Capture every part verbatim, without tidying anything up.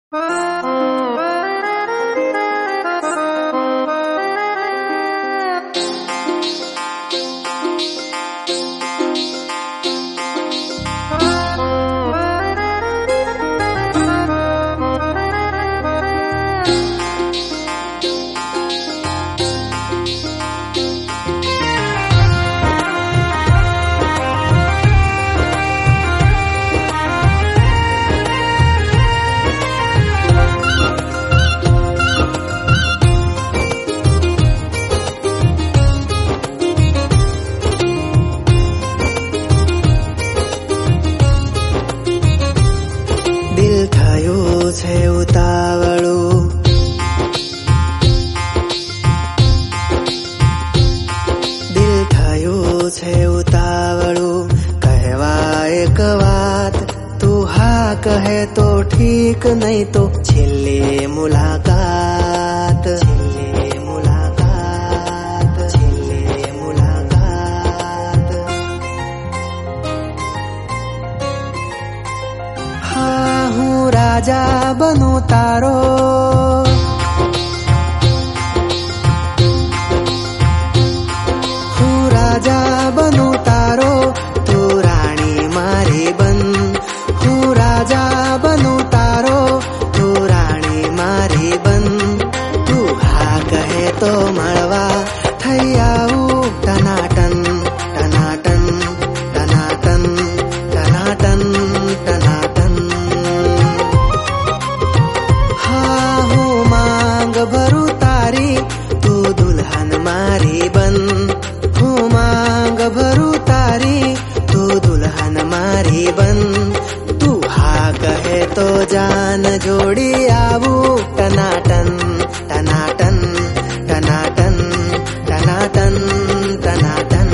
कहे तो ठीक नहीं तो छेल्ली मुलाकात छेल्ली मुलाकात छेल्ली मुलाकात। हाँ हूँ राजा बनूं तारो, हूँ राजा बनूं तारो, तू रानी मारी बन। हूँ राजा बनूं तारो, तू रानी मारी बन। तू हाँ कहे तो मळवा थई आऊं टनाटन टनाटन टनाटन टनाटन टनाटन। हाँ हूँ मांग भरू तारी, तू दुल्हन मारी बन। हूँ मांग भरू तारी, तू दुल्हन मारी बन। कहे तो जान जोड़ी आऊ टनाटन टनाटन टनाटन टनाटन टनाटन।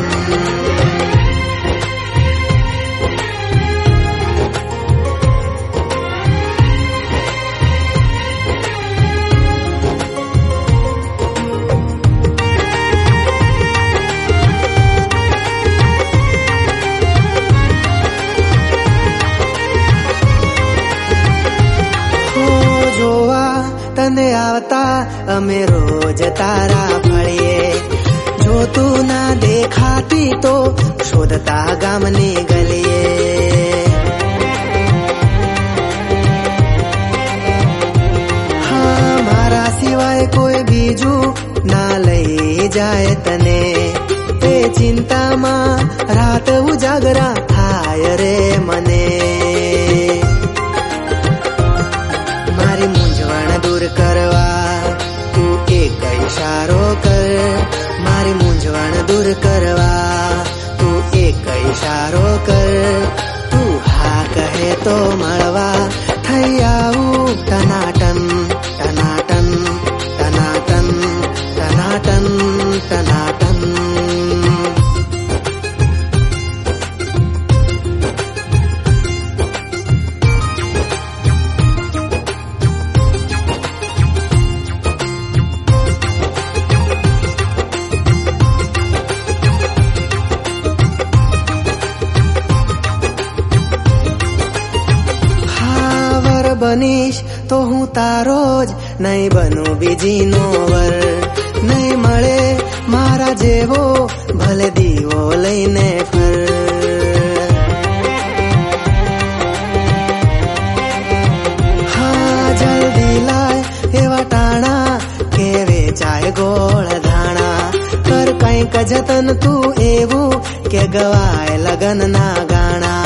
तने आवता अमे रोज तारा फळिए, जो तू ना देखाती तो शोधता गामनी गलिए। हाँ मारा सिवाय कोई बीजू ना लई जाए तने, ए चिंता मां रात उजागरा थाय रे मने। मारी मूंझवण दूर करवा तू एक इशारो कर, मारी मूंझवण दूर करवा तू एक इशारो कर। तू हाँ कहे तो मळवा थई आऊं टनाटन टनाटन टनाटन टनाटन टनाटन। बनीश तो हूँ तारोज, नहीं बनू बीजीनो वर। नहीं मळे मारा जेवो भले दीवो लईने फर। हाँ जल्दी लाय एवा टाणा के वेचाय गोळ धाणा। कर कंईक जतन तू एवू के गवाय लगन ना गाणा।